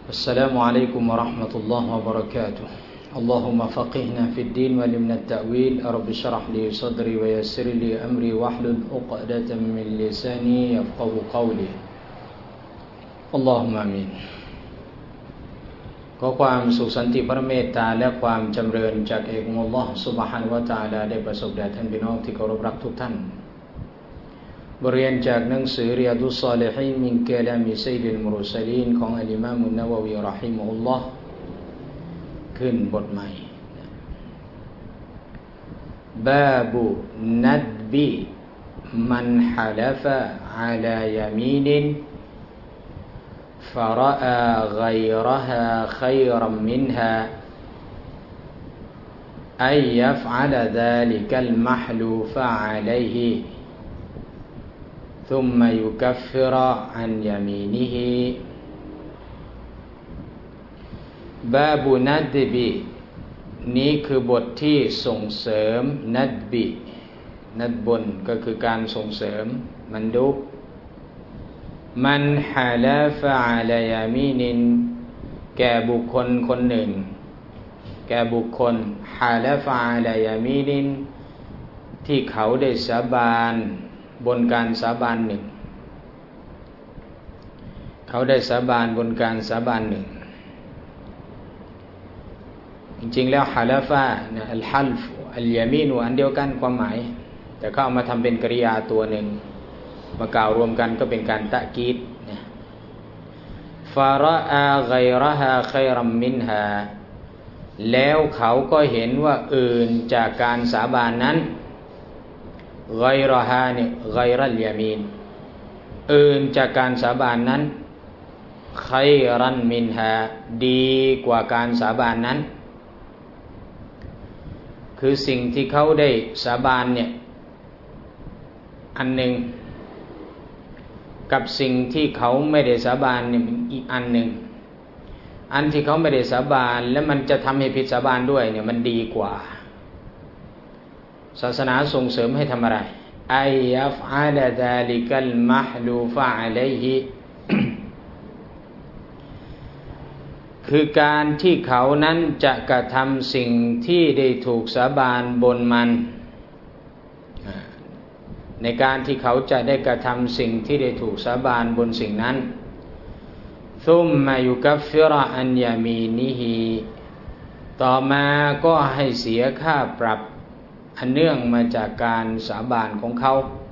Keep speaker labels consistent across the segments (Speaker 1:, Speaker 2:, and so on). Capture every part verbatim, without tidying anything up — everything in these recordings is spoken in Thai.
Speaker 1: السلام عليكم ورحمة الله وبركاته اللهم فقهنا في الدين وعلمنا التأويل رب اشرح لي صدري ويسر لي أمري واحلل عقدة من لساني يفقهوا قولي اللهم آمين ขอความสุขสันติพระเมตตาและความจำเริญจากเอกองค์อัลเลาะห์ซุบฮานะฮูวะตะอาลาได้ประสบแด่ท่านพี่น้องที่เคารพรักทุกท่านบทเรียนจากหนังสือริยาดุศศอลิฮีนมินกะลามิซัยยิดมุรสลีนของอัลอิมามอันนะวะวีเราะฮิมะฮุลลอฮ์ขึ้นบทใหม่บาบุนัดบิมันฮะลฟะอะลายามีนفرأى غيرها خيرا منها أن يفعل ذلك المحلوف عليه ثم يكفر عن يمينه باب ندب นี้คือบทที่ส่งเสริมนัดบินัดบนก็คือการส่งเสริมมันดุบมันฮาลาฟะอะลายามีนินแก่บุคคลคนหนึ่งแก่บุคคลฮาลาฟะอะลายามีนินที่เขาได้สาบานบนการสาบานหนึ่งเขาได้สาบานบนการสาบานหนึ่งจริงๆแล้วฮาลาฟะนะอัลฮัลฟอัลยามีนอันเดียวกันความหมายแต่เขาเอามาทำเป็นกริยาตัวหนึ่งมากล่าวรวมกันก็เป็นการตะกีดนะฟาราอาไกรฮาไครัมมินฮาแล้วเขาก็เห็นว่าอื่นจากการสาบานนั้นไกรฮาเนี่ยไกรัลยามีนอื่นจากการสาบานนั้นไครันมินฮาดีกว่าการสาบานนั้นคือสิ่งที่เขาได้สาบานเนี่ยอันหนึ่งกับสิ่งที่เขาไม่ได้สาบานเนี่ยอีกอันหนึ่งอันที่เขาไม่ได้สาบานแล้วมันจะทำให้ผิดสาบานด้วยเนี่ยมันดีกว่าศาสนาส่งเสริมให้ทำอะไรอัยยัฟอะลซาลิกัลมะฮลูฟะอะลัยฮิคือการที่เขานั้นจะกระทำสิ่งที่ได้ถูกสาบานบนมันในการที่เขาจะได้กระทำสิ่งที่ได้ถูกสาบานบนสิ่งนั้นซุมมายุกัฟฟิรอันยามีนิฮิต่อมาก็ให้เสียค่าปรับอันเนื่องมาจากการสาบานของเขา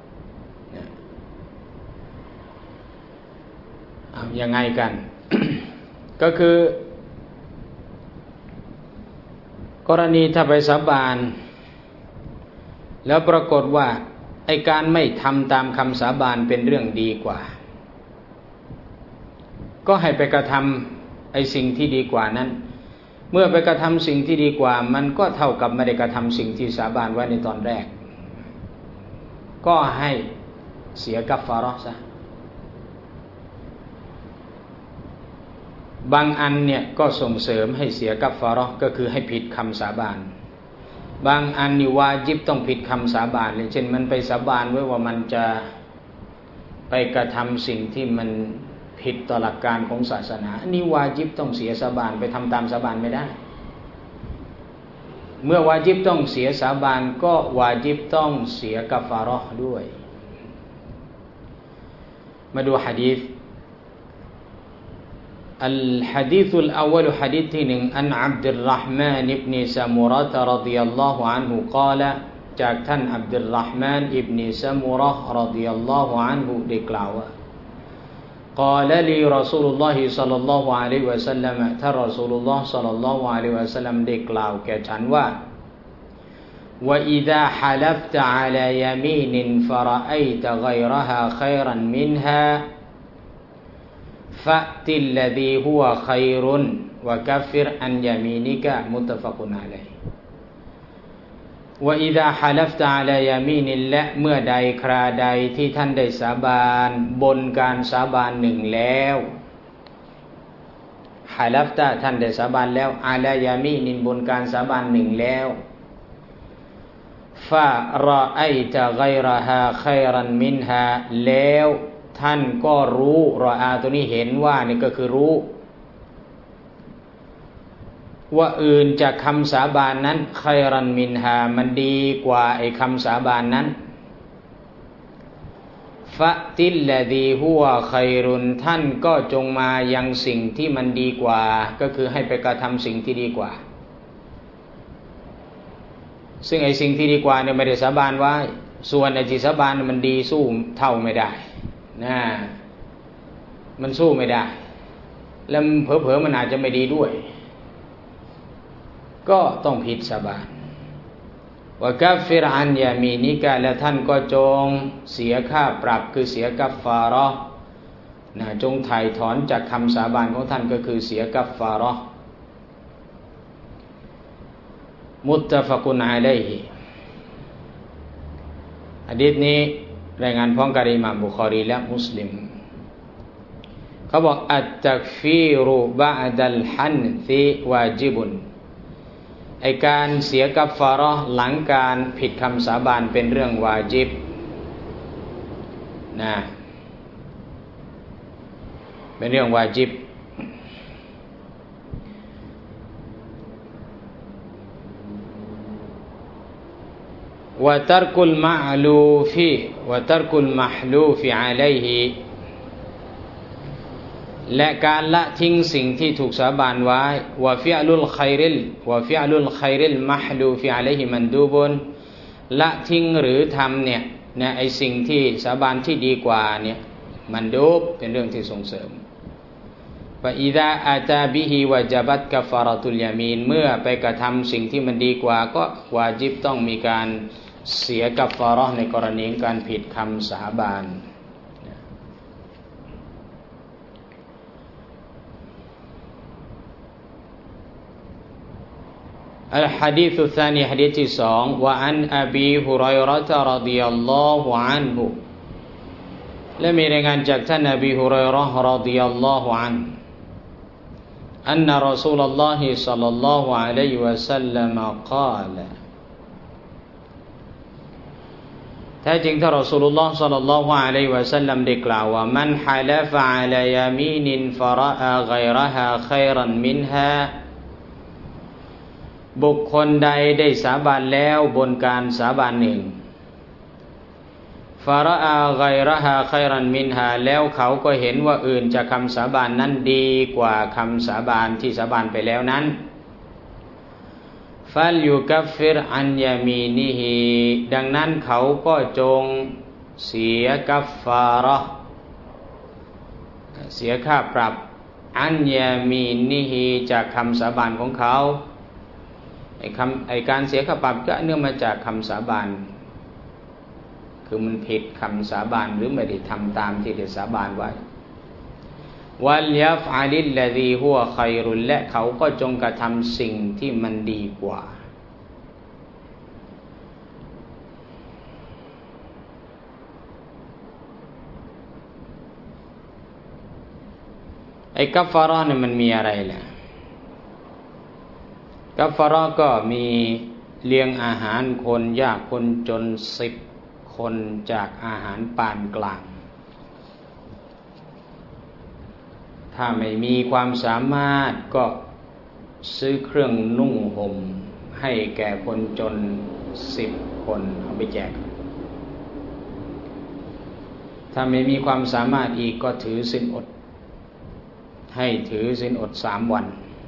Speaker 1: ยังไงกัน ก็คือกรณีถ้าไปสาบานแล้วปรากฏว่าไอ้การไม่ทำตามคำสาบานเป็นเรื่องดีกว่าก็ให้ไปกระทำไอ้สิ่งที่ดีกว่านั้นเมื่อไปกระทำสิ่งที่ดีกว่ามันก็เท่ากับไม่ได้กระทำสิ่งที่สาบานไว้ในตอนแรกก็ให้เสียกัฟฟาเราะห์ซะบางอันเนี่ยก็ส่งเสริมให้เสียกัฟฟาเราะห์ก็คือให้ผิดคำสาบานบางอันนี่วาญิบต้องผิดคำสาบานเลยเช่นมันไปสาบานไว้ว่ามันจะไปกระทำสิ่งที่มันผิดต่อหลักการของศาสนาอันนี้วาญิบต้องเสียสาบานไปทำตามสาบานไม่ได้เมื่อวาญิบต้องเสียสาบานก็วาญิบต้องเสียกัฟฟาเราะห์ด้วยมาดูหะดีษالحديث الأول حديث عن عبد الرحمن بن سمرة رضي الله عنه قال จากท่านอับดุลรอห์มานอิบนุซะมุเราะห์รอฎิยัลลอฮุอันฮุได้กล่าวว่า قال لي رسول الله صلى الله عليه وسلم ท่านรอซูลุลลอฮ์ศ็อลลัลลอฮุอะลัยฮิวะซัลลัมได้กล่าวแก่ฉันว่า وإذا حلفت على يمين فرأيت غيرها خيرا منها فأت الذي هو خير وكفر عن يمينك متفق عليه وإذا حلفت على يمين และเมื่อใดคราใดที่ท่านได้สาบานบนการสาบานหนึ่งแล้วฮาลัฟตะท่านได้สาบานแล้วอะลายามีนินบนการสาบานหนึ่งแล้วฟะรอไอตะไกรฮาไครันมินฮาแล้ว ท่านก็รู้รออาตัวนี้เห็นว่านี่ก็คือรู้ว่าอื่นจากคำสาบานนั้นคัยรันมินฮามันดีกว่าไอ้คำสาบานนั้นฟะติลลดีฮุวะคัยรุนท่านก็จงมายังสิ่งที่มันดีกว่าก็คือให้ไปกระทำสิ่งที่ดีกว่าซึ่งไอ้สิ่งที่ดีกว่าเนี่ยไม่ได้สาบานไว้ส่วนไอ้ที่สาบานมันดีสู้เท่าไม่ได้นะมันสู้ไม่ได้แล้วเผลอๆมันอาจจะไม่ดีด้วยก็ต้องผิดสาบานวะกัฟฟิรอันยามีนิกะและท่านก็จงเสียค่าปรับคือเสียกัฟฟาเราะห์นะจงไถ่ถอนจากคำสาบานของท่านก็คือเสียกัฟฟาเราะห์มุตตะฟะกุนอะลัยฮิหะดีษนี้รายงานพร้อมกับอิหม่ามบุคอรีและมุสลิมเขาบอกอัตตักฟีรุบะอ์ดัลฮันซิวาญิบุนไอการเสียกัฟฟาเราะห์หลังการผิดคำสาบานเป็นเรื่องวาญิบนะเป็นเรื่องวาญิบวะตัรกุลมะอลูฟิวะตัรกุลมะฮลูฟิอะลัยฮิและการละทิ้งสิ่งที่ถูกสาบานไว้วะฟิอลุลคัยริลวะฟิอลุลคัยริลมะฮลูฟิอะลัยฮิมันดูบุนละทิ้งหรือทำเนี่ยนะไอสิ่งที่สาบานที่ดีกว่าเนี่ยมันดูบเป็นเรื่องที่ส่งเสริมฟะอิซาอาตาบิฮิวะญะบัตกัฟฟาเราะตุลยามีนเมื่อไปกระทำสิ่งที่มันดีกว่าก็วาญิบต้องมีการเสียกัฟฟาเราะห์ในกรณีการผิดคำสาบานอัลหะดีษุษานีหะดีษที่สองวะอันอบีฮุรอยเราะฮ์รอฎิยัลลอฮุอันฮุและมีรายงานจากท่านอบีฮุรอยเราะฮ์รอฎิยัลลอฮุอันฮุอันนะรอซูลุลลอฮิศ็อลลัลลอฮุอะลัยฮิวะซัลลัมกล่าวแท้จริงท่านรอซูลุลลอฮ์ศ็อลลัลลอฮุอะลัยฮิวะซัลลัมได้กล่าวว่ามันฮะลฟะอะลายามีนินฟะรออะฆอยเราะฮาคัยรันมินฮาบุคคลใดได้สาบานแล้วบนการสาบานหนึ่งฟะรออะฆอยเราะฮาคัยรันมินฮาแล้วเขาก็เห็นว่าอื่นจากคำสาบานนั้นดีกว่าคำสาบานที่สาบานไปแล้วนั้นฟัลยุกัฟฟิรอันยามีนิฮิดังนั้นเขาก็จงเสียกัฟฟาเราะห์เสียค่าปรับอันยามีนิฮิจากคำสาบานของเขาไอ้คำไอ้การเสียค่าปรับก็เนื่องมาจากคำสาบานคือมันผิดคำสาบานหรือไม่ได้ทำตามที่ได้สาบานไว้วัลยัฟอะลิลลซีฮุวะคัยรุลและเขาก็จงกระทำสิ่งที่มันดีกว่าไอ้กัฟฟาเราะห์เนี่ยมันมีอะไรล่ะกัฟฟาเราะห์ก็มีเลี้ยงอาหารคนยากคนจนสิบคนจากอาหารปานกลางถ้าไม่มีความสามารถก็ซื้อเครื่องนุ่งห่มให้แก่คนจนสิบคนเอาไปแจกถ้าไม่มีความสามารถอีกก็ถือศีลอดให้ถือศีลอดสามวัน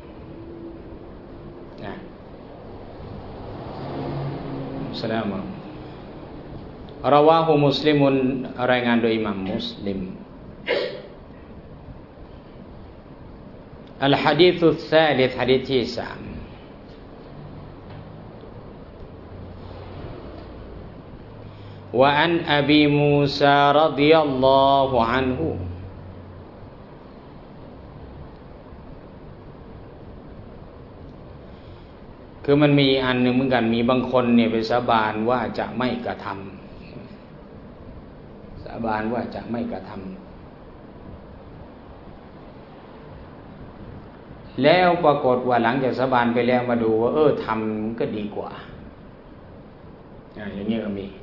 Speaker 1: นะสลามราวาฮุมุสลิมุนรายงานโดยอิหม่ามมุสลิมอัลหะดีษุษซาลิษหะดีษที่สามวะอันอบีมูซารอฎิยัลลอฮุอันฮุคือมันมีอันหนึ่งเหมือนกันมีบางคนเนี่ยไปสาบานว่าจะไม่กระทำสาบานว่าจะไม่กระทำแล้วปรากฏว่าหลังจากสาบานไปแล้วมาดูว่าเออทำก็ดีกว่าอย่างนี้ก็มี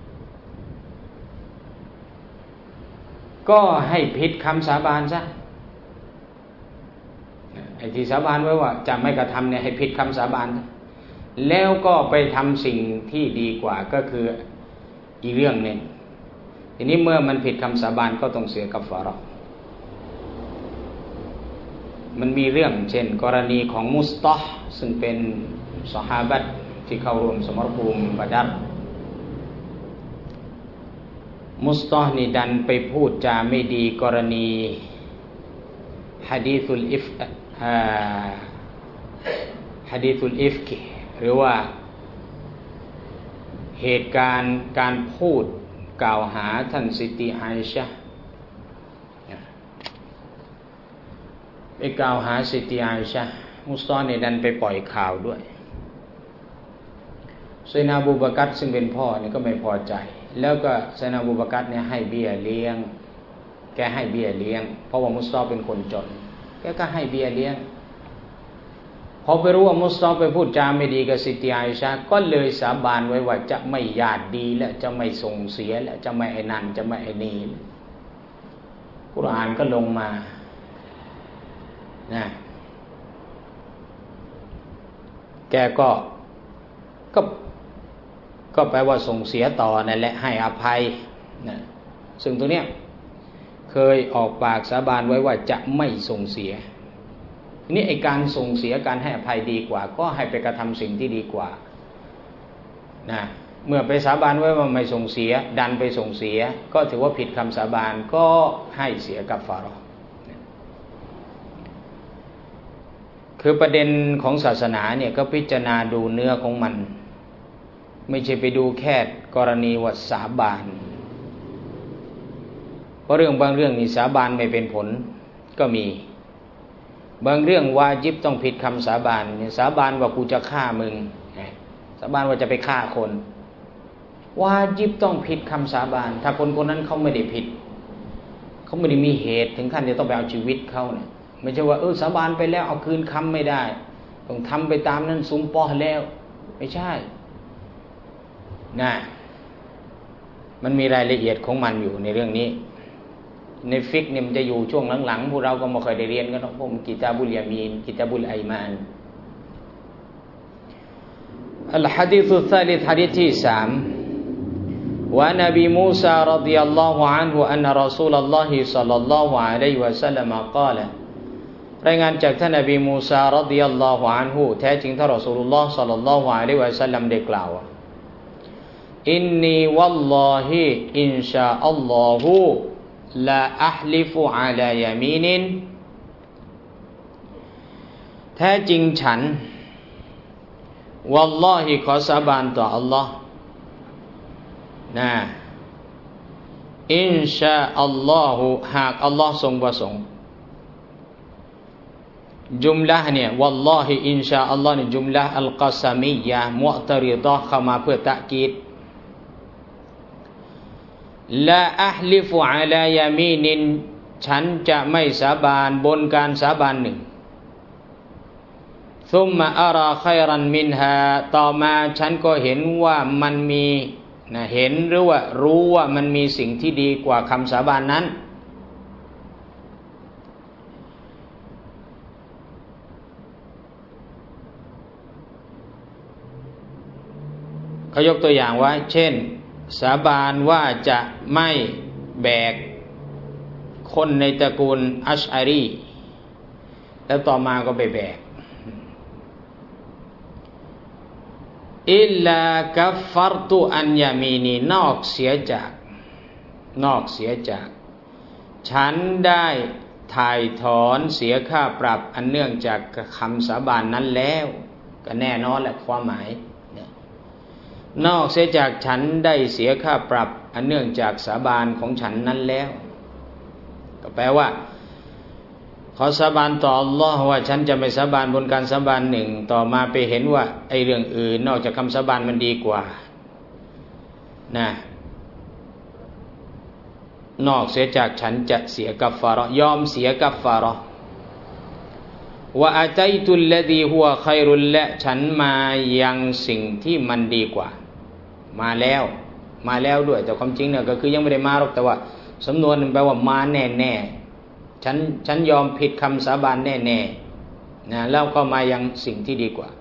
Speaker 1: ก็ให้ผิดคำสาบานซะอ้ที่สาบานไว้ว่าจะไม่กระทำเนี่ยให้ผิดคำสาบานแล้วก็ไปทำสิ่งที่ดีกว่าก็คืออีกเรื่องหนึ่งทีนี้เมื่อมันผิดคำสาบานก็ต้องเสียกัฟฟาเราะห์มันมีเรื่องเช่นกรณีของมุสตอฮ์ซึ่งเป็นซอฮาบะห์ที่เข้าร่วมสมรภูมิบะดัรมุสตอฮ์นี่ดันไปพูดจาไม่ดีกรณีหะดีษุลอิฟหะดีษุลอิฟกหรือว่าเหตุการณ์การพูดกล่าวหาท่านซิติอาอิชะห์ไปกล่าวหาซิติอาอิชะห์มุสตอฮ์นี่ดันไปปล่อยข่าวด้วยซัยยิดนะอบูบักรซึ่งเป็นพ่อเนี่ยก็ไม่พอใจแล้วก็ซัยยิดนะอบูบักรเนี่ยให้เบี้ยเลี้ยงแกให้เบี้ยเลี้ยงเพราะว่ามุสตอฮ์เป็นคนจนแกก็ให้เบี้ยเลี้ยงพอไปรู้ว่ามุสตอฮ์ไปพูดจาไม่ดีกับซิติอาอิชะห์ก็เลยสาบานไว้ว่าจะไม่ญาติดีและจะไม่ส่งเสียและจะไม่ไอ้นั่นจะไม่ไอ้นี่กุรอานก็ลงมานะแกก็ก็ก็แปลว่าส่งเสียต่อนั่นแหละให้อภัยนะซึ่งตรงเนี้ยเคยออกปากสาบานไว้ว่าจะไม่ส่งเสียนี่ไอ้การส่งเสียการให้อภัยดีกว่าก็ให้ไปกระทำสิ่งที่ดีกว่านะเมื่อไปสาบานไว้ว่าไม่ส่งเสียดันไปส่งเสียก็ถือว่าผิดคำสาบานก็ให้เสียกัฟฟาเราะห์คือประเด็นของศาสนาเนี่ยก็พิจารณาดูเนื้อของมันไม่ใช่ไปดูแค่กรณีว่าสาบานเพราะเรื่องบางเรื่องนี่สาบานไม่เป็นผลก็มีบางเรื่องวาญิบต้องผิดคำสาบานสาบานว่ากูจะฆ่ามึงสาบานว่าจะไปฆ่าคนวาญิบต้องผิดคำสาบานถ้าคนคนนั้นเขาไม่ได้ผิดเขาไม่ได้มีเหตุถึงขั้นจะต้องไปเอาชีวิตเขาเนี่ยไม่ใช่ว่าเออสาบานไปแล้วเอาคืนคำไม่ได้ต้องทำไปตามนั้นซุมปอแล้วไม่ใช่นะมันมีรายละเอียดของมันอยู่ในเรื่องนี้ในฟิกเนี่ยมันจะอยู่ช่วงหลังๆพวกเราก็ไม่เคยได้เรียนกันหรอกพวกกิตาบุลยามีนกิตาบุลไอมานอัลฮะดีษุซาลิษฮะดีษที่สามว่า นบีมูซารฎิยัลลอฮุอันฮุอันรอซูลุลลอฮิศ็อลลัลลอฮุอะลัยฮิวะซัลลัมกล่าวรายงานจากท่านนบีมูซารฎิยัลลอฮุอันฮุแท้จริงท่านรอซูลุลลอฮ์ศ็อลลัลลอฮุอะลัยฮิวะซัลลัมได้กล่าวอินนีวัลลอฮิอินชาอัลลอฮุลาอัฮลิฟุอะลายามีนินแท้จริงฉันวัลลอฮิขอสาบานต่ออัลลอฮ์นะอินชาอัลลอฮุหากอัลลอฮ์ทรงประสงค์จุมละเนี่ยวัลลอฮิอินชาอัลลอฮ์นี่จุมละอัลกอซามียะมุอ์ตะริฎะห์เข้ามาเพื่อตะกีดลาอัฮลิฟุอะลายามีนินฉันจะไม่สาบานบนการสาบานหนึ่งซุมมะอาราคัยรันมินฮาต่อมาฉันก็เห็นว่ามันมีนะเห็นหรือว่ารู้ว่ามันมีสิ่งที่ดีกว่าคำสาบานนั้นเขายกตัวอย่างไว้เช่นสาบานว่าจะไม่แบกคนในตระกูลอัชอารีแล้วต่อมาก็ไปแบกอิลลากัฟฟัรตุอันยามีนีนอกเสียจากนอกเสียจากฉันได้ถ่ายถอนเสียค่าปรับอันเนื่องจากคำสาบานนั้นแล้วก็แน่นอนแหละความหมายนอกเสียจากฉันได้เสียค่าปรับอันเนื่องจากสาบานของฉันนั้นแล้วก็แปลว่าขอสาบานต่ออัลลอฮ์ว่าฉันจะไม่สาบานบนการสาบานหนึ่งต่อมาไปเห็นว่าไอ้เรื่องอื่นนอกจากคำสาบานมันดีกว่านะนอกเสียจากฉันจะเสียกัฟฟาเราะห์ยอมเสียกัฟฟาเราะห์ว่าอาตัยตุลลดีฮุวะคัยรุลและฉันมายังสิ่งที่มันดีกว่ามาแล้วมาแล้วด้วยแต่ความจริงเนี่ยก็คือยังไม่ได้มาหรอกแต่ว่าสำนวนมันแปลว่ามาแน่ๆฉันฉันยอมผิดคำสาบานแน่นะแล้วก็มายังสิ่งที่ดีกว่า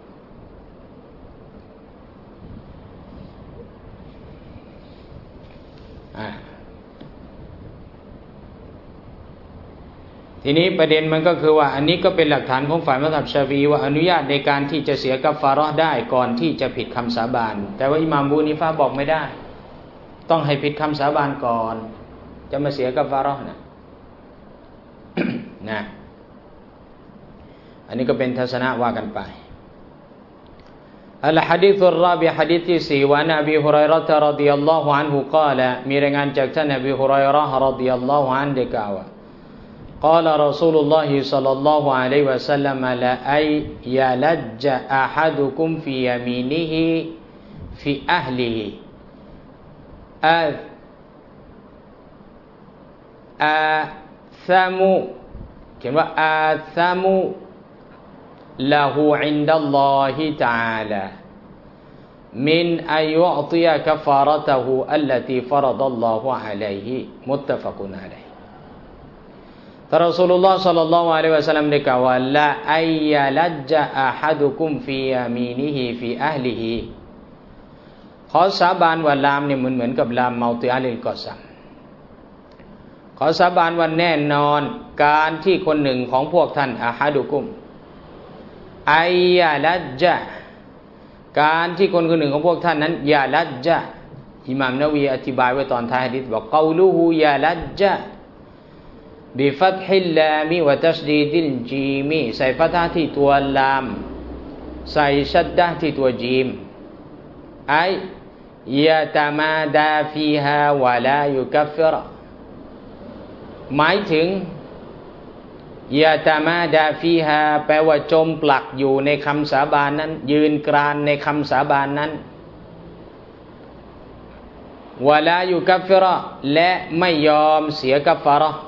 Speaker 1: ทีนี้ประเด็นมันก็คือว่าอันนี้ก็เป็นหลักฐานของฝ่ายมัซฮับชาฟีอีว่าอนุญาตในการที่จะเสียกัฟฟาเราะห์ได้ก่อนที่จะผิดคำสาบานแต่ว่าอิหม่ามบูนีฟะห์บอกไม่ได้ต้องให้ผิดคำสาบานก่อนจะมาเสียกัฟฟาเราะห์นะ นะอันนี้ก็เป็นทัศนะว่ากันไปอัลหะดีษุรรอบิอะห์หะดีษที่สี่วะนบีฮุรอยเราะฮ์รอฎิยัลลอฮุอันฮุกล่าวมีรายงานจากท่านนบีฮุรอยเราะฮ์รอฎิยัลลอฮุอันฮุได้กล่าวว่าقال رسول الله صلى الله عليه وسلم لا أي يلج أحدكم في يمينه في أهله آثم كما آثم له عند الله تعالى من أن يعطي كفارته التي فرض الله عليه متفق عليهท่านรอซูลุลลอฮ์ ศ็อลลัลลอฮุอะลัยฮิวะซัลลัมได้กล่าวว่าละอัยยะลัจญะอะฮัดุกุมฟียามีนิฮิฟีอะฮลิฮิขอสาบานว่าลามเนี่ยเหมือนเหมือนกับลามเมาติอาลิลกอซัมขอสาบานว่าแน่นอนการที่คนหนึ่งของพวกท่านอะฮัดุกุมอัยยะลัจญะการที่คนคนหนึ่งของพวกท่านนั้นยะลัจญะอิหม่ามนะวีอธิบายไว้ตอนท้ายหะดีษบอกกอลูฮูยะลัจญะบิฟัตฮิลลามิวะตัชดีดิลจีมีใส่ฟัตฮะที่ตัวลามใส่ชัดดะห์ที่ตัวจีมไอยะตะมาดาฟีฮาวะลายุกัฟฟิรหมายถึงยะตะมาดาฟีฮาแปลว่าจมปลักอยู่ในคำสาบานนั้นยืนกรานในคำสาบานนั้นวะลายุกัฟฟิรและไม่ยอมเสียกัฟฟาเราะห์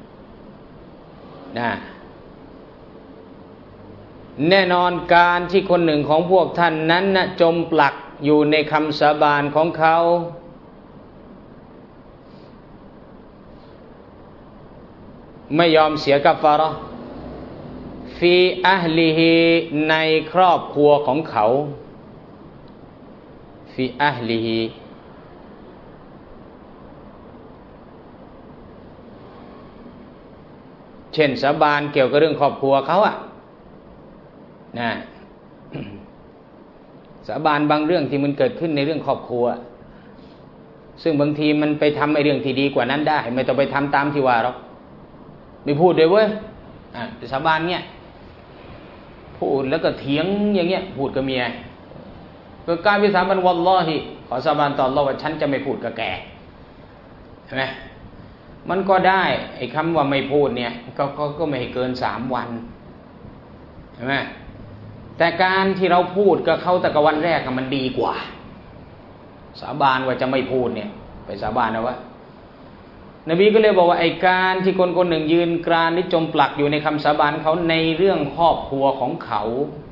Speaker 1: นะแน่นอนการที่คนหนึ่งของพวกท่านนั้นนะจมปลักอยู่ในคำสาบานของเขาไม่ยอมเสียกัฟฟาเราะห์ฟีอะฮลิฮิในครอบครัวของเขาฟีอะฮลิฮิเช่นสาบานเกี่ยวกับเรื่องครอบครัวเขาอะนะสาบานบางเรื่องที่มันเกิดขึ้นในเรื่องครอบครัวซึ่งบางทีมันไปทำไอ้เรื่องที่ดีกว่านั้นได้ไม่ต้องไปทำตามที่ว่าหรอกไม่พูดเลยเว้ยอ่ะสาบานเงี้ยพูดแล้วก็เถียงอย่างเงี้ยพูดกับเมียก็กลายเป็นสาบานวัลลอฮิขอสาบานต่ออัลเลาะห์ว่าฉันจะไม่พูดกับแกใช่ไหมมันก็ได้ไอ้คำว่าไม่พูดเนี่ยก็ก็ก็ไม่เกินสามวันใช่ไหมแต่การที่เราพูดกับเขาแต่กับวันแรกมันดีกว่าสาบานว่าจะไม่พูดเนี่ยไปสาบานนะว่านบีก็เลยบอกว่าไอ้การที่คนคนหนึ่งยืนกรานที่จมปลักอยู่ในคำสาบานเขาในเรื่องครอบครัวของเขา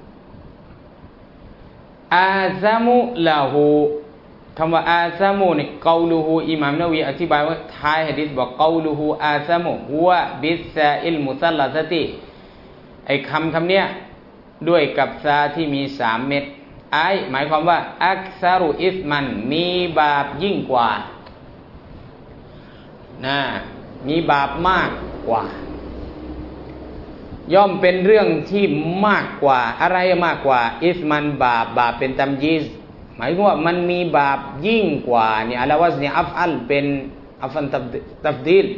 Speaker 1: อาซามุลาหูคำว่าอาซามุนี่กอลูฮูอิหม่ามนะวีอธิบายว่าท้ายหะดีษบอกกอลูฮูอาซามุฮุวะบิสซาอิลมุซัลลัซะติไอ้คำคำเนี้ยด้วยกับซาที่มีสามเม็ดไอหมายความว่าอักซารุอิสมันมีบาปยิ่งกว่านะมีบาปมากกว่าย่อมเป็นเรื่องที่มากกว่าอะไรมากกว่าอิสมันบาปบาปเป็นตัมยีซหมายถึงว่ามันมีบาปยิ่งกว่าเนี่ยอะลาวะซเนี่ยอัฟอัลเป็นอัฟันตัฟดีล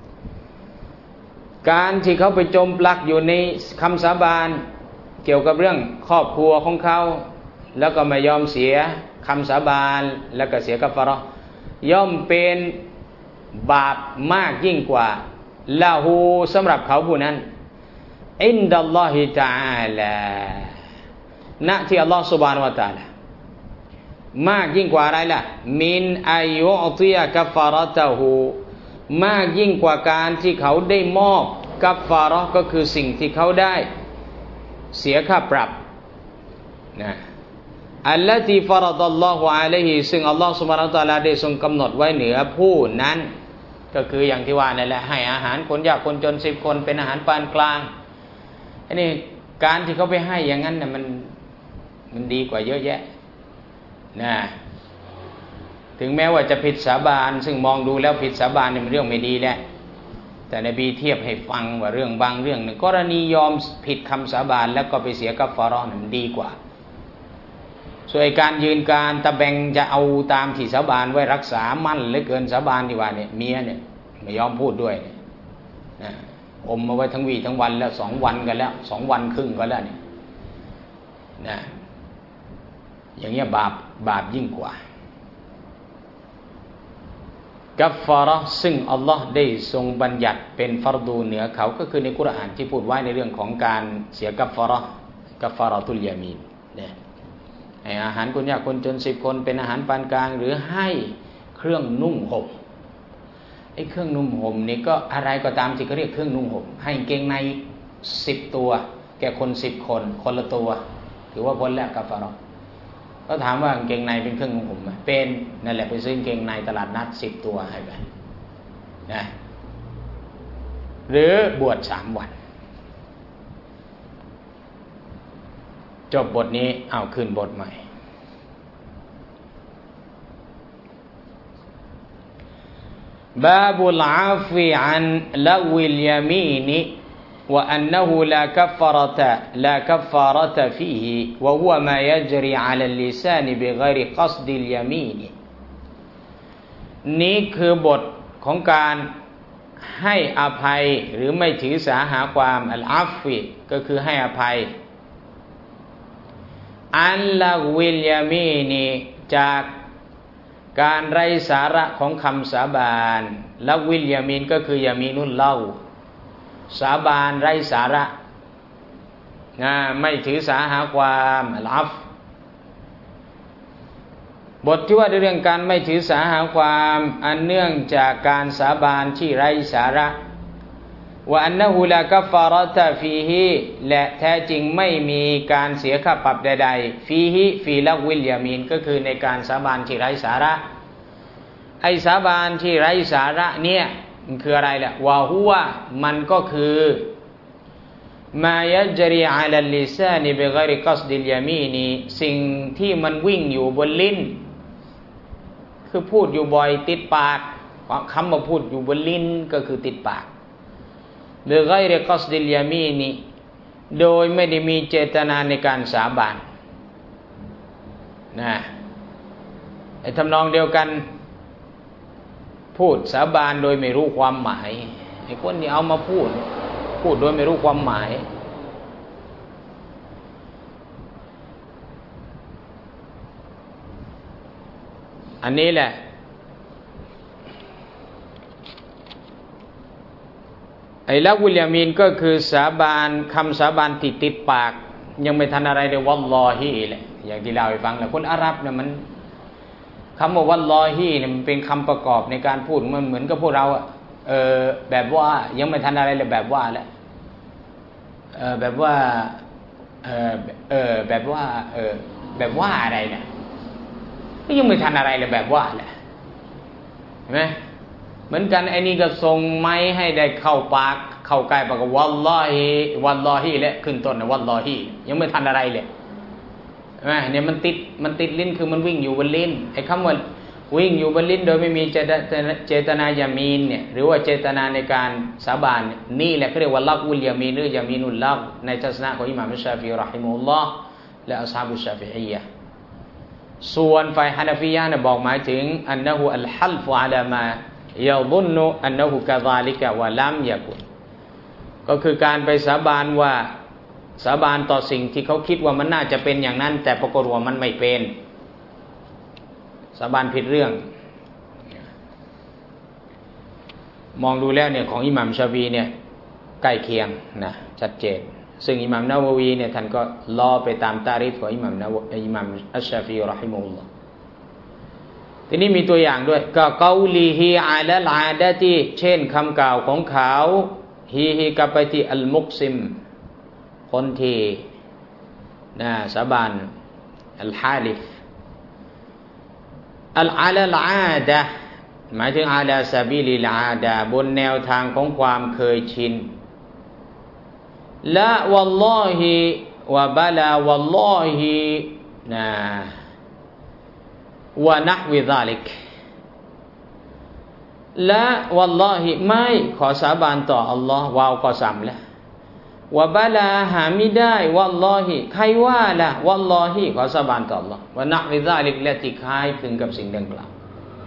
Speaker 1: การที่เขาไปจมปลักอยู่ในคำสาบานเกี่ยวกับเรื่องครอบครัวของเขาแล้วก็ไม่ยอมเสียคำสาบานแล้วก็เสียกัฟฟาเราะห์ย่อมเป็นบาปมากยิ่งกว่าละหูสำหรับเขาผู้นั้นอินดัลลอฮิตะอาลาณที่อัลลอฮฺซุบฮานะฮูวะตะอาลามากยิ่งกว่าอะไรล่ะมินอายุอติยะกัฟฟาเราะตะฮูมากยิ่งกว่าการที่เขาได้มอบกัฟฟาเราะห์ก็คือสิ่งที่เขาได้เสียค่าปรับนะอัลลอฮีฟารดัลลอฮุอะลัยฮิซึ่งอัลลอฮฺซุบฮานะฮูวะตะอาลาได้ทรงกำหนดไว้เหนือผู้นั้นก็คืออย่างที่ว่านั่นแหละให้อาหารคนยากคนจนสิบคนเป็นอาหารปานกลางอันนี้การที่เขาไปให้อย่างนั้นน่ะมันมันดีกว่าเยอะแยะนะถึงแม้ว่าจะผิดสาบานซึ่งมองดูแล้วผิดสาบานเนี่ยมันเรื่องไม่ดีแหละแต่นบีเทียบให้ฟังว่าเรื่องบางเรื่องหนึ่งกรณียอมผิดคำสาบานแล้วก็ไปเสียกัฟฟาเราะห์มันดีกว่าส่วนการยืนการตะแบงจะเอาตามที่สาบานไว้รักษามั่นเหลือเกินสาบานดีว่าเนี่ยเมียเนี่ยไม่ยอมพูดด้วยนะอมมาไว้ทั้งวีทั้งวันแล้วสองวันกันแล้วสองวันครึ่งก็แล้วเนี่ยนะอย่างเงี้ยบาปบาปยิ่งกว่ากัฟฟาเราะห์ซึ่งอัลลอฮ์ได้ทรงบัญญัติเป็นฟัรดูเหนือเขาก็คือในกุรอานที่พูดไว้ในเรื่องของการเสียกัฟฟาเราะห์กัฟฟาเราะตุลยามีนเนี่ยให้อาหารคนยากคนจนสิบคนเป็นอาหารปานกลางหรือให้เครื่องนุ่งห่มไอ้เครื่องนุ่งห่มนี่ก็อะไรก็ตามที่เขาเรียกเครื่องนุ่งห่มให้เกงในสิบตัวแก่คนสิบคนคนละตัวถือว่าพ้นแล้วกัฟฟาเราะห์ก็ถามว่ากางเกงในเป็นเครื่องนุ่งห่มไหมเป็นนั่นแหละไปซื้อกางเกงในตลาดนัดสิบตัวให้ไปนะหรือบวชสามวันจบบทนี้เอาขึ้นบทใหม่บาบุลอาฟิอันละวิลยามีนิوأنه لا كفارة لا كفارة فيه وهو ما يجري على اللسان بغير قصد اليمين นี้คือบทของการให้อภัยหรือไม่ถือสาหาความอัลอาฟิก็คือให้อภัยอันละวิลยามีนีจากการไร้สาระของคำสาบานละวิลยามีนก็คือยามีนุลเล่าสาบานไร้สาระนะไม่ถือสาหาความอัลอาฟบทที่ว่าด้วยเรื่องการไม่ถือสาหาความอันเนื่องจากการสาบานที่ไร้สาระว่าอันนะฮูลากัฟฟาเราะตะฟีฮิและแท้จริงไม่มีการเสียค่าปรับใดๆฟีฮิฟีละวิลยามีนก็คือในการสาบานที่ไร้สาระไอ้สาบานที่ไร้สาระเนี่ยมันคืออะไรล่ะวะฮุวะมันก็คือมายัจรีอะลัลลิซานิบิฆอยริกัศดิลยามีนีสิ่งที่มันวิ่งอยู่บนลิ้นคือพูดอยู่บ่อยติดปากคำว่าพูดอยู่บนลิ้นก็คือติดปากบิฆอยริกัศดิลยามีนีโดยไม่ได้มีเจตนาในการสาบานนะไอ้ทำนองเดียวกันพูดสาบานโดยไม่รู้ความหมายไอ้คนที่เอามาพูดพูดโดยไม่รู้ความหมายอันนี้แหละไอ้ละวิลยามีนก็คือสาบานคำสาบานติดติดปากยังไม่ทันอะไรเลยวัลลอฮีแหละอย่างที่เล่าให้ฟังแหละคนอาหรับเนี่ยมันคำว่าวัลลอฮีเนี่ยมันเป็นคำประกอบในการพูดมันเหมือนกับพวกเราเออแบบว่ายังไม่ทันอะไรเลยแบบว่าแล้วเออแบบว่าเออเออแบบว่าเออแบบว่าอะไรเนี่ยก็ยังไม่ทันอะไรเลยแบบว่าแหละเห็นไหมเหมือนกันไอ้นี่ก็ทรงไม้ให้ได้เข้าปากเข้าใกล้ปากวัลลอฮีวัลลอฮีและขึ้นต้นนะวัลลอฮียังไม่ทันอะไรเลยเนี่ยมันติดมันติดลิ้นคือมันวิ่งอยู่บนลิ้นไอ้คำว่าวิ่งอยู่บนลิ้นโดยไม่มีเจตนายามีนเนี่ยหรือว่าเจตนาในการสาบานนี่แหละเขาเรียกว่าลักวุลยามีนหรือยามีนุลลักในทัศนะของอิหม่ามชาฟิอีเราะฮิมะฮุลลอฮ์และอัศฮาบุชชาฟิอียะห์ส่วนฝ่ายฮานาฟียะห์เนี่ยบอกหมายถึงอันนะฮูอัลฮัลฟุอะลามายะซุนนุอันนะฮูกะซาลิกะวะลัมยะกุนก็คือการไปสาบานว่าสาบานต่อสิ่งที่เขาคิดว่ามันน่าจะเป็นอย่างนั้นแต่ปรากฏว่ามันไม่เป็นสาบานผิดเรื่องมองดูแล้วเนี่ยของอิหม่ามชาฟีเนี่ยใกล้เคียงนะชัดเจนซึ่งอิหม่ามนาวะวีเนี่ยท่านก็ล้อไปตามตาริฟของอิหม่ามนาวะอิหม่ามอัชชาฟีเราะฮิมะฮุลลอฮ์ทีนี้มีตัวอย่างด้วยก็กอลีฮิอะลัลอาดะติเช่นคำกล่าวของเขาฮีฮิกะปะติอัลมุกซิมคนที่นะสาบานอัลฮาลิฟอัลอาลาลอาดะหมายถึงอาลาซาบิลิลอาดะบนแนวทางของความเคยชินละวัลลอฮิวะบะลาวัลลอฮินะวะนะฮวิซาลิกละวัลลอฮิไม่ขอสาบานต่ออัลลอฮ์วาวก็ซ้ำแล้ววะบะลาหาไม่ได้วัลลอฮิใครว่าล่ะวัลลอฮิขอสาบานต่ออัลลอฮ์วะนะฮวิซาลิกและที่คล้ายคลึงกับสิ่งดังกล่าว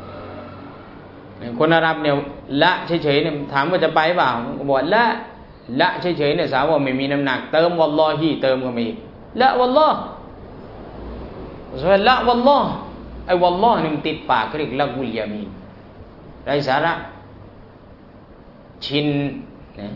Speaker 1: คนอาหรับเนี่ยละเฉยๆเนี่ยถามว่าจะไปเปล่าบอกละละเฉยๆเนี่ยสาวว่าไม่มีน้ำหนักเติมวัลลอฮิเติมก็ไม่อีกละวัลลอฮ์ส่วนละวัลลอฮ์ไอ้วัลลอฮ์นี่มันติดปากเรียกละกุลยามีนไร้สาระชินนะ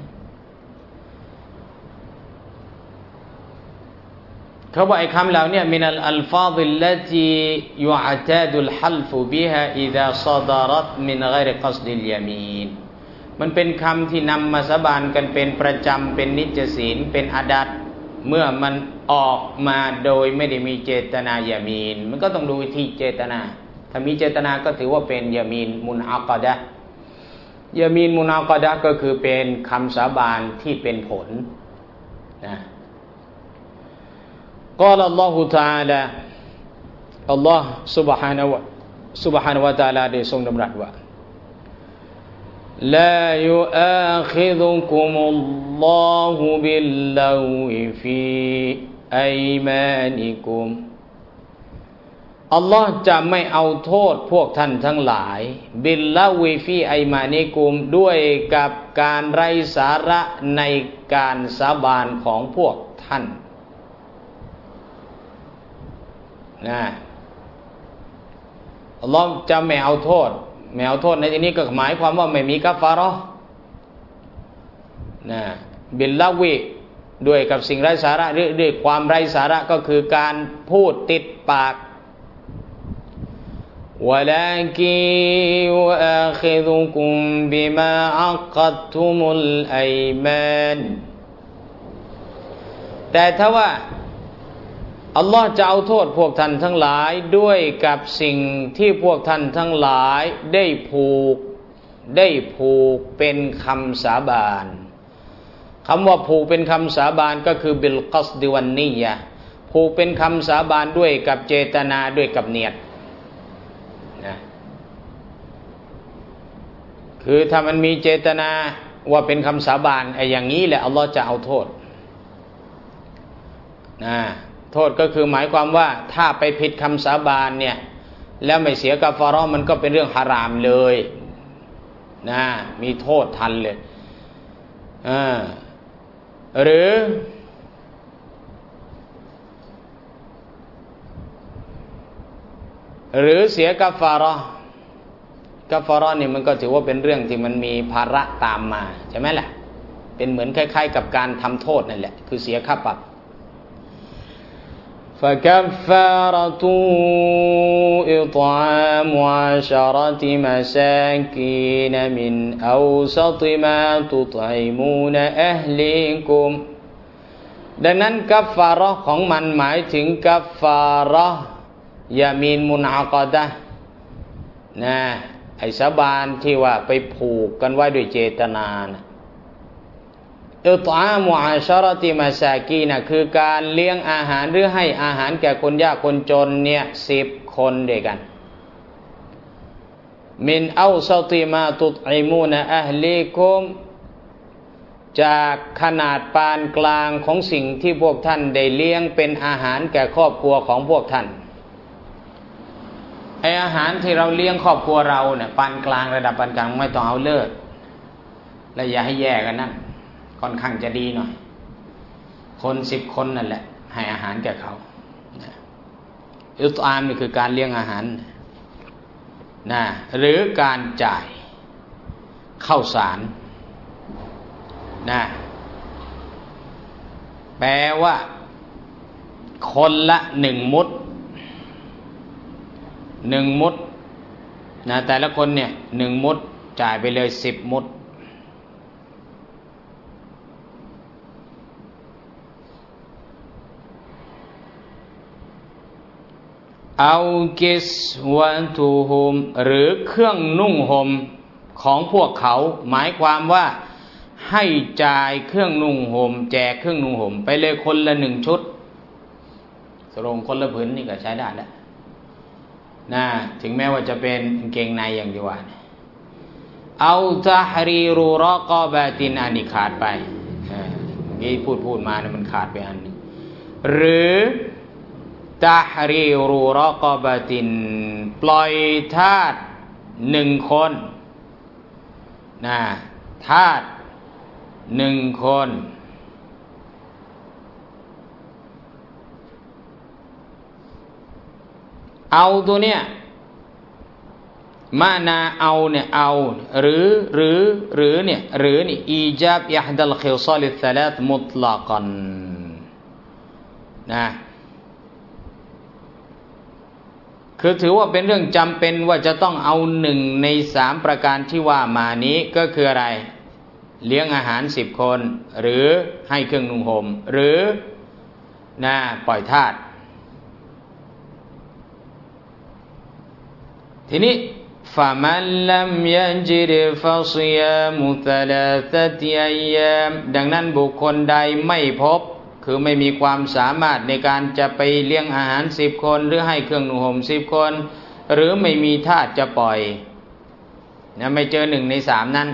Speaker 1: เขาบอกไอ้คำเหล่านี้มินัลอัลฟาซิลลตียุอ์ตาดุลฮัลฟุบิฮาอิซาซอดารัตมินฆอยริกัศดิลยามีนมันเป็นคำที่นำมาสาบานกันเป็นประจำเป็นนิจศีลเป็นอาดัตเมื่อมันออกมาโดยไม่ได้มีเจตนายามีนมันก็ต้องดูที่เจตนาถ้ามีเจตนาก็ถือว่าเป็นยามีนมุนอาฆะดะห์ยามีนมุนอาฆะดะห์ก็คือเป็นคำสาบานที่เป็นผลนะกล่าวอัลลอฮฺ تعالى อัลลอฮฺ سبحانه سبحانه และ تعالى ได้ทรงดำรัสว่า لا يؤاخذكم الله باللغو في أيمانكم อัลลอฮ์จะไม่เอาโทษพวกท่านทั้งหลายบิลลาวีฟีไอมานิกุมด้วยกับการไร้สาระในการสาบานของพวกท่านนะอัลลอฮ์จะไม่เอาโทษไม่เอาโทษในที่นี้ก็หมายความว่าไม่มีกัฟฟาเราะห์นะบิลลาวีด้วยกับสิ่งไร้สาระหรือด้วยความไร้สาระก็คือการพูดติดปากولكن يؤاخذكم بما عقدتم الأيمان แต่ถ้าว่าอัลลอฮ์จะเอาโทษพวกท่านทั้งหลายด้วยกับสิ่งที่พวกท่านทั้งหลายได้ผูกได้ผูกเป็นคำสาบานคำว่าผูกเป็นคำสาบานก็คือบิลกัศดิวันนียะห์ผูกเป็นคำสาบานด้วยกับเจตนาด้วยกับเนียดคือถ้ามันมีเจตนาว่าเป็นคำสาบานไอ้อย่างนี้แหละอัลลอฮ์จะเอาโทษนะโทษก็คือหมายความว่าถ้าไปผิดคำสาบานเนี่ยแล้วไม่เสียกัฟฟาเราะห์มันก็เป็นเรื่องฮารามเลยนะมีโทษทันเลยอ่าหรือหรือเสียกัฟฟาเราะห์กัฟฟาเราะห์นี่มันก็ถือว่าเป็นเรื่องที่มันมีภาระตามมาใช่ไหมล่ะเป็นเหมือนคล้ายๆกับการทำโทษนั่นแหละคือเสียค่าปรับفكفارته إطعام عشرة مساكين من أوسط ما تطعمون أهليكم ดังนั้นกัฟฟาเราะห์ของมันหมายถึงกัฟฟาเราะห์ยามีนมุนอาฆะดะห์นะไอ้สาบานที่ว่าไปผูกกันไว้ด้วยเจตนานะอิฏอามุอาชะเราะติมาซากีนะคือการเลี้ยงอาหารหรือให้อาหารแก่คนยากคนจนเนี่ยสิบคนด้วยกันมินเอาซาติมาตุตอิมูนะอะฮลีกุมจากขนาดปานกลางของสิ่งที่พวกท่านได้เลี้ยงเป็นอาหารแก่ครอบครัวของพวกท่านไออาหารที่เราเลี้ยงครอบครัวเราเนี่ยปานกลางระดับปานกลางไม่ต้องเอาเลิศและอย่าให้แย่กันนั่นค่อนข้างจะดีหน่อยคนสิบคนนั่นแหละให้อาหารแก่เขาอิฏอามนี่คือการเลี้ยงอาหารนะหรือการจ่ายข้าวสารนะแปลว่าคนละหนึ่งมุดหนึ่งมุดนะแต่ละคนเนี่ยหนึ่งมุดจ่ายไปเลยสิบมุดเอากิสวะตุฮุมหรือเครื่องนุ่งห่มของพวกเขาหมายความว่าให้จ่ายเครื่องนุ่งห่มแจกเครื่องนุ่งห่มไปเลยคนละหนึ่งชุดสรงคนละผืนนี่ก็ใช้ได้แล้วนะถึงแม้ว่าจะเป็นกางเกงในอย่างที่ว่าเอาตะฮรีรูรอกอบะตินอันนี้ขาดไปเมื่อกี้พูดพูดมาเนี่ยมันขาดไปอันนึงหรือตะฮรีรูรอกอบะตินปล่อยทาสหนึ่งคนนะทาสหนึ่งคนเอาตัวเนี้ยมานาเอาเนี่ยเอาหรือหรือหรือเนี่ยหรือนี่อีญาบอิฮดัลคิซาลิสลาตมุตลากันนะคือถือว่าเป็นเรื่องจำเป็นว่าจะต้องเอาหนึ่งในสามประการที่ว่ามานี้ก็คืออะไรเลี้ยงอาหารสิบคนหรือให้เครื่องนุ่งห่มหรือนะปล่อยทาสทีนี้ฟะมันลัมยัญจิรฟะศิยามุซะลาซะติอัยยามดังนั้นบุคคลใดไม่พบคือไม่มีความสามารถในการจะไปเลี้ยงอาหารสิบคนหรือให้เครื่องนุ่งห่มสิบคนหรือไม่มีทาสจะปล่อยนะไม่เจอหนึ่งในสามนั้น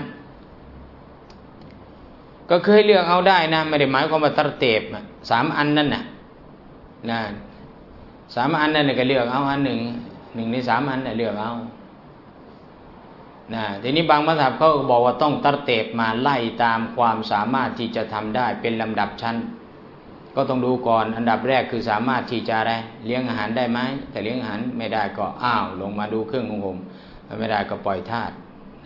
Speaker 1: ก็เคยเลือกเอาได้นะไม่ได้หมายความว่าตัดเตบสามอันนั่นน่ะนะสามอันนั่นก็เลือกเอาอันหนึ่งหนึ่งในสามอันน่ะเลือกเอานะทีนี้บางมัธยมเขาบอกว่าต้องตัดเตบมาไล่ตามความสามารถที่จะทำได้เป็นลำดับชั้นก็ต้องดูก่อนอันดับแรกคือสามารถที่จะอะไรเลี้ยงอาหารได้ไหมแต่เลี้ยงอาหารไม่ได้ก็อ้าวลงมาดูเครื่องนุ่งห่มไม่ได้ก็ปล่อยทาส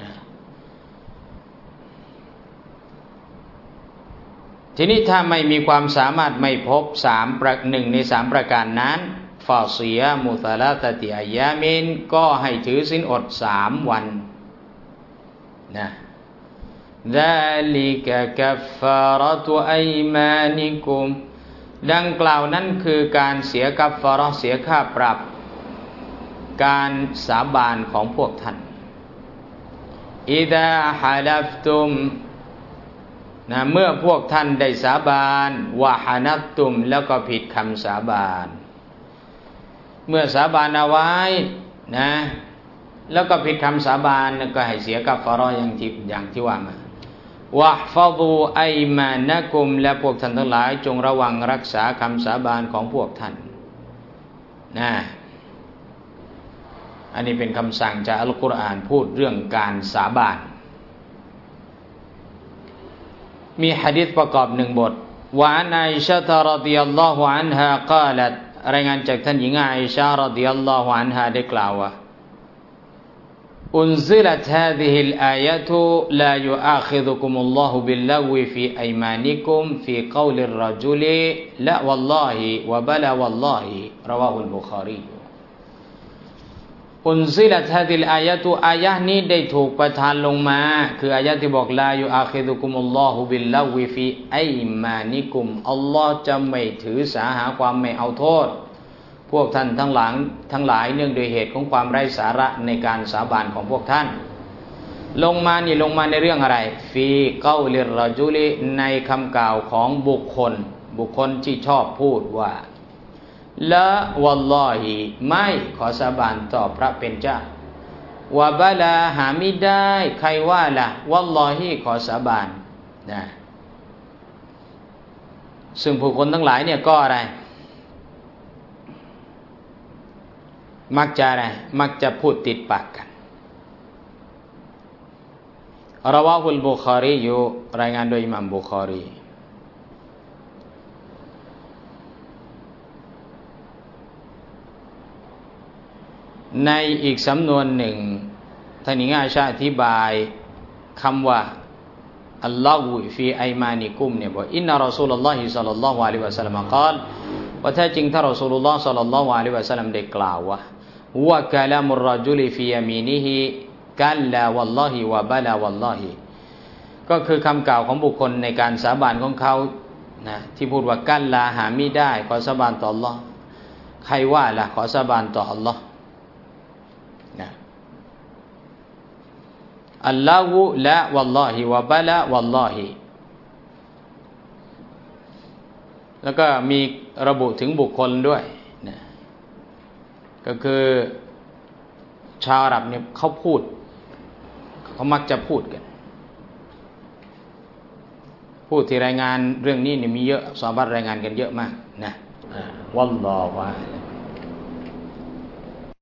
Speaker 1: ทีนี้ถ้าไม่มีความสามารถไม่พบสามประหนึ่งในสามประการนั้นฟาซิยามุซาลาตติอัยยามินก็ให้ถือศีลอดสามวันนะซาลิกะกัฟฟาเราะตุอัยมานิกุมดังกล่าวนั้นคือการเสียกัฟฟาเราะห์เสียค่าปรับการสาบานของพวกท่านอิซาฮะลัฟตุมนะเมื่อพวกท่านได้สาบานวะฮานัตตุมแล้วก็ผิดคำสาบานเมื่อสาบานเอาไว้นะแล้วก็ผิดคำสาบานก็ให้เสียกัฟฟาเราะห์อย่างที่อย่างที่ว่ามาวะฮฟะซูอัยมานะกุมและพวกท่านทั้งหลายจงระวังรักษาคำสาบานของพวกท่านนะอันนี้เป็นคำสั่งจากอัลกุรอานพูดเรื่องการสาบานมีหะดีษประกอบหนึ่งบทว่าอันอิชะฮ์รอฎิยัลลอฮุอันฮากล่าวรายงานจากท่านหญิงอาอิชะฮ์รอฎิยัลลอฮุอันฮาได้กล่าวว่าอุนซิลัตฮาซิฮิลอายะตุลายุอาคิซุกุมุลลอฮุบิลลฆวิฟีอัยมานิกุมฟีกอลิรรจุลิละวัลลอฮิวะบะลาวัลลอฮิรอวาฮุลบุคอรีอุนซิลัตฮาซิลอายะตุอายะห์นี้ได้ถูกประทานลงมาคืออายะห์ที่บอกลายุอาคิซุกุมุลลอฮุบิลลฆวิฟีอัยมานิกุมอัลลอฮ์จะไม่ถือสาหาความไม่เอาโทษพวกท่านทั้งหลังทั้งหลายเนื่องโดยเหตุของความไร้สาระในการสาบานของพวกท่านลงมานี่ลงมาในเรื่องอะไรฟีเกาลิรรจุลิในคำกล่าวของบุคคลบุคคลที่ชอบพูดว่าละวัลลอฮิไม่ขอสาบานต่อพระเป็นเจ้าวะบะลาหามิได้ใครว่าละวัลลอฮิขอสาบานนะซึ่งผู้คนทั้งหลายเนี่ยก็อะไรมักจะอะไรมักจะพูดติดปากกันรอวาฮุลบุคอรีอยู่รายงานโดยอิหม่ามบุคอรีในอีกสำนวนหนึ่งท่านหญิงอาอิชะห์อธิบายคำว่าอัลลอฮฺฟีอัยมานิกุมเนี่ยบอกอินนะรอซูลุลลอฮิศ็อลลัลลอฮุอะลัยฮิวะซัลลัมกล่าวว่าแท้จริงท่านรอซูลุลลอฮ์ศ็อลลัลลอฮุอะลัยฮิวะซัลลัมได้กล่าวว่าวะกะลามุรรจุลิฟียามีนิฮิกัลลาวัลลอฮิวะบะลาวัลลอฮิก็คือคำกล่าวของบุคคลในการสาบานของเขานะที่พูดว่ากัลลาหามิได้ขอสาบานต่ออัลลอฮ์ใครว่าล่ะขอสาบานต่ออัลลอฮ์นะอัลลอฮุละวัลลอฮิวะบะละวัลลอฮิแล้วก็มีระบุถึงบุคคลด้วยนะก็คือชาวอาหรับเนี่ยเขาพูดเขามักจะพูดกันพูดที่รายงานเรื่องนี้เนี่ยมีเยอะซอฮาบะห์รายงานกันเยอะมากนะวัลลอฮุอะลัม